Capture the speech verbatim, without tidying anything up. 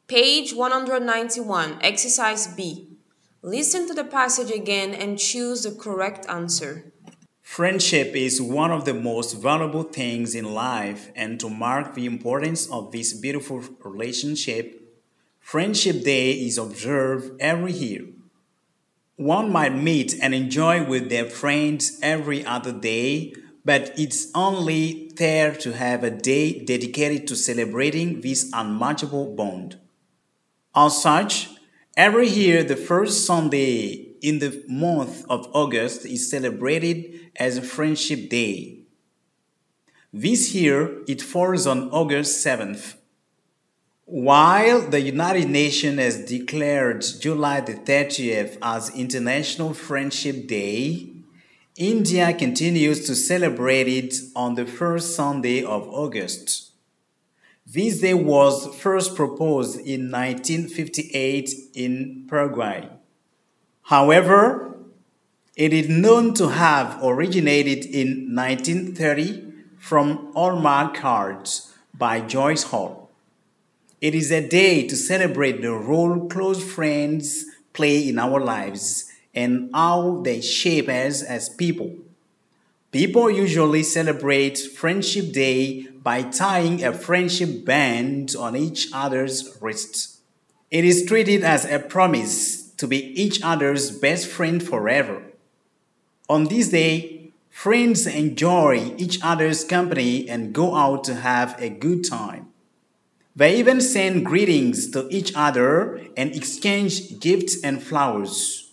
Page one hundred ninety-one, Exercise B. Listen to the passage again and choose the correct answer. Friendship is one of the most valuable things in life, and to mark the importance of this beautiful relationship, Friendship Day is observed every year. One might meet and enjoy with their friends every other day, but it's only fair to have a day dedicated to celebrating this unmatchable bond. As such, every year the first Sunday in the month of August is celebrated as Friendship Day. This year it falls on August seventh. While the United Nations has declared July the thirtieth as International Friendship Day, India continues to celebrate it on the first Sunday of August. This day was first proposed in nineteen fifty-eight in Paraguay. However, it is known to have originated in nineteen thirty from Hallmark cards by Joyce Hall. It is a day to celebrate the role close friends play in our lives and how they shape us as people. People usually celebrate Friendship Day by tying a friendship band on each other's wrists. It is treated as a promise to be each other's best friend forever. On this day, friends enjoy each other's company and go out to have a good time. They even send greetings to each other and exchange gifts and flowers.